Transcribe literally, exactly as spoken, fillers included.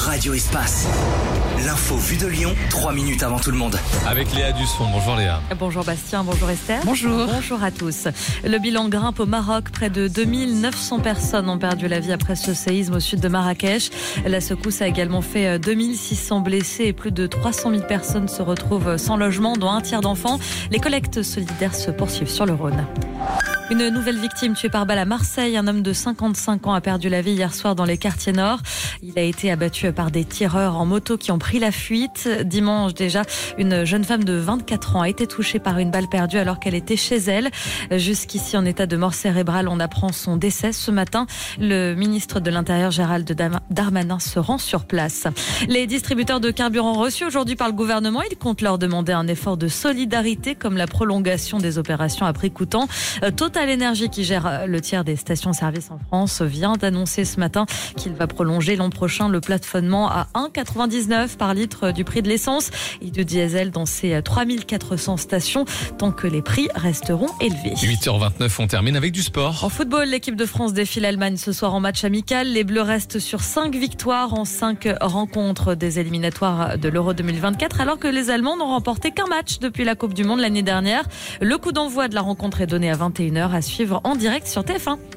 Radio Espace. L'info vue de Lyon, trois minutes avant tout le monde. Avec Léa Dusson. Bonjour Léa. Bonjour Bastien, bonjour Esther. Bonjour. Bonjour à tous. Le bilan grimpe au Maroc. Près de deux mille neuf cents personnes ont perdu la vie après ce séisme au sud de Marrakech. La secousse a également fait deux mille six cents blessés et plus de trois cent mille personnes se retrouvent sans logement, dont un tiers d'enfants. Les collectes solidaires se poursuivent sur le Rhône. Une nouvelle victime tuée par balle à Marseille. Un homme de cinquante-cinq ans a perdu la vie hier soir dans les quartiers nord. Il a été abattu par des tireurs en moto qui ont pris la fuite. Dimanche déjà, une jeune femme de vingt-quatre ans a été touchée par une balle perdue alors qu'elle était chez elle. Jusqu'ici en état de mort cérébrale, on apprend son décès ce matin. Le ministre de l'Intérieur Gérald Darmanin se rend sur place. Les distributeurs de carburant reçus aujourd'hui par le gouvernement, ils comptent leur demander un effort de solidarité comme la prolongation des opérations à prix coûtant. Total Énergie, qui gère le tiers des stations-service en France, vient d'annoncer ce matin qu'il va prolonger l'an prochain le plafonnement à un euro quatre-vingt-dix-neuf par litre du prix de l'essence et du diesel dans ses trois mille quatre cents stations, tant que les prix resteront élevés. huit heures vingt-neuf, on termine avec du sport. En football, l'équipe de France défie l'Allemagne ce soir en match amical. Les Bleus restent sur cinq victoires en cinq rencontres des éliminatoires de l'Euro deux mille vingt-quatre, alors que les Allemands n'ont remporté qu'un match depuis la Coupe du Monde l'année dernière. Le coup d'envoi de la rencontre est donné à vingt et une heures, à suivre en direct sur T F un.